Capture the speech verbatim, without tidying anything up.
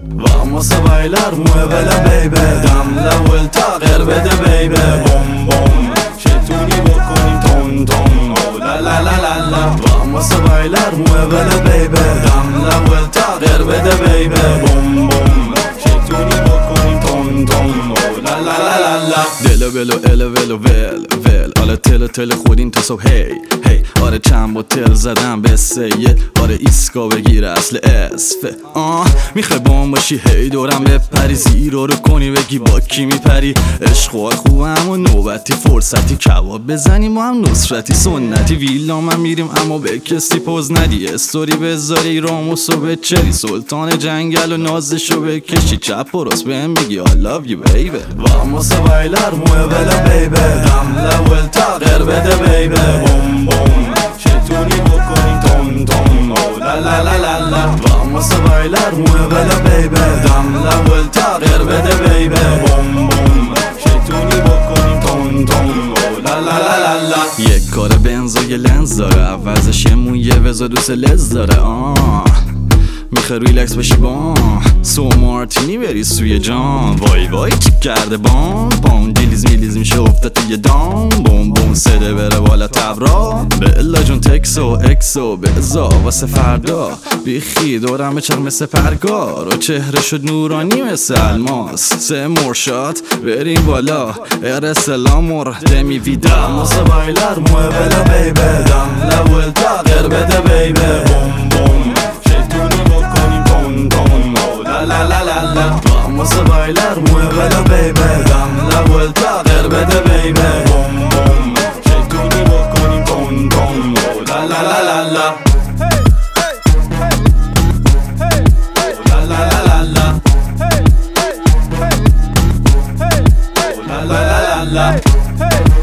Vamos a bailar, muévela baby. Dam la vuelta, غير بده baby. Bom bom چطوری بکنیم تون تون. Oh la la la la la. Vamos a bailar, muévela baby. Dam la vuelta, غير بده baby. Bom bom چطوری بکنیم تون تون. Oh la la la la la. دل ولو ال ولو ول ول. حالا تل تل خودین تو صبح هی هی. آره چند با تل زدم به سیه. آره ایسکا بگیر اصل اسفه. آه میخوای بام باشی هی دورم بپری زیرو رو کنی بگی با کی میپری. عشق خوبم و نوبتی فرصتی کباب بزنیم و هم نصرتی سنتی. ویلا من میریم اما به کسی پوز ندی. استوری بذاری راموسو بچری. سلطان جنگل و نازشو بکشی. چپ و راست بهم بگی I love you baby. Vamos a bailar, muévela baby. Dam la vuelta, غير بده baby. Bom bom چطوری بکنیم تون تون. Oh la la la la la. Vamos a bailar, muévela baby. Dam la vuelta, غير بده baby. Bom bom چطوری بکنیم تون تون. Oh la la la la la. یک کار بنز و یه لنز داره. عوضش یه مویه وزا دوست لز داره. آه میخوای ریلکس بشی با سو مارتینی بری سوی جان. وای وای چی کرده بام بام دیلیز میلیز میشه افتاد توی دام. بوم بوم سده بره بالا تبرا. به الا جون تکسو اکسو بزا واسه فردا. بیخی دورم بچر مثل پرگار و چهره شد نورانی مثل الماس. سه مرشاد بریم بالا ار سلام مرده می ویدا. Vamos a bailar, muévela baby. Dam la vuelta, غير بده baby. Bom bom la la la la. Vamos a bailar, muévela baby. Dam la vuelta, غير بده baby. Bom bom چطوری بکنیم تون تون. Oh la la la la la. Oh la la la la la. Oh la la la la la.